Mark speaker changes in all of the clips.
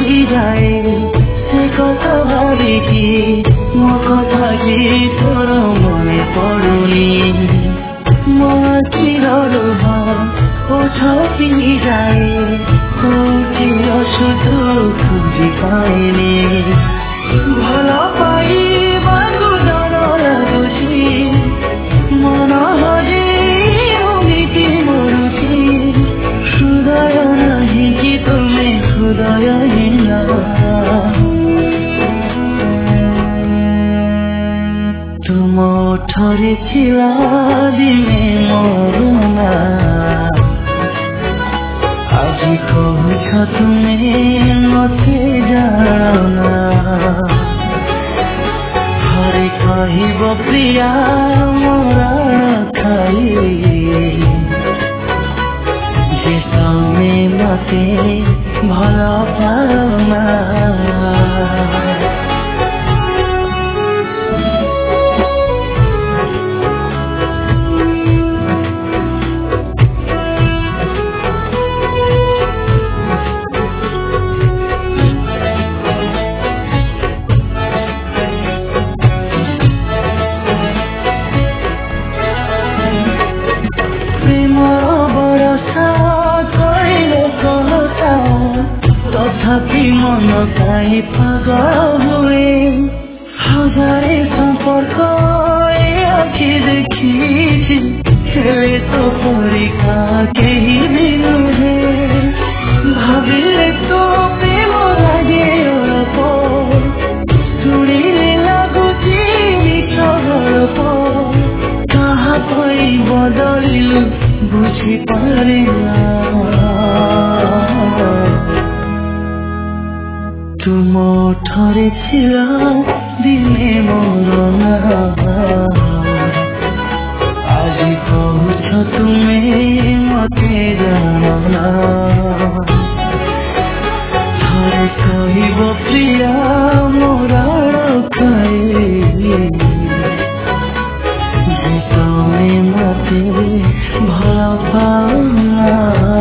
Speaker 1: जाए से कथा भाविकी मो कथा कि तोर मने पड़ुनी मो आखिर लुह ओठ पिनी जाए कोठी अछु तू खुजी पाएनी भल पाइबाकु डर लागुछि मन हरे अमिति मरुछि हृदय नहीं कि तुमे हृदयहीन तुम ओठरे छिला दिने मरुना आज कहुछ तुमे मते जाना हरे कहिब प्रिया मोरा खाई जे तमे मते भल पाउना तथापि मन काई पागल हुए हजारे संपर्क आखि देखी हेले तो परीक्षा केही भी नुहे भाविले तो प्रेम लागे अल्प शुणिले लागुछि मिठ गल्प कहा पई बदलिलु बुझी पारेना तुम ओठरे छिला दिने मरुना आज कहुछ तुमे मते जाना थरे कहिब प्रिया मोरा खाए जे तमे मते भल पाउना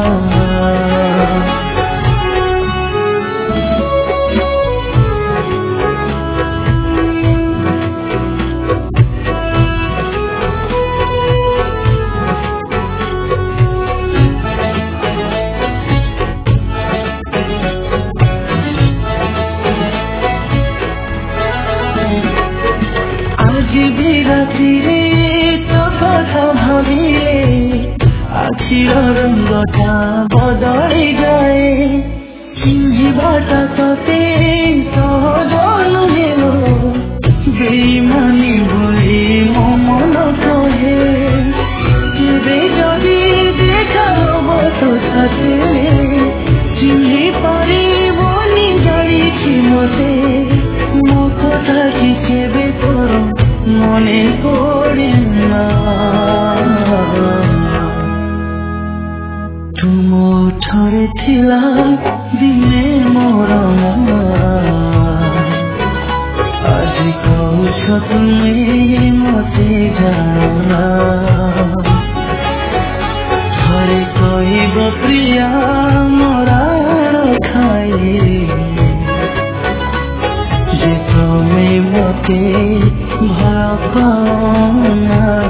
Speaker 1: रातिरे तो कथा भाविले आखिर रंगटा बदली जाए चिन्हिबाटा तते सहज नुहे बेईमानी बोली मो मन कहे केबे जदि देखा हब तो साथे चिन्हि पारिबनि जानिछि मते मो कथा कि केबे तोर मने पड़ेना तुम ओठरे थिला दिने मरुना आज कहुछ तुमे मते जाना थरे कहिब प्रिया मोरा खाए जे तमे मते भल पाउना।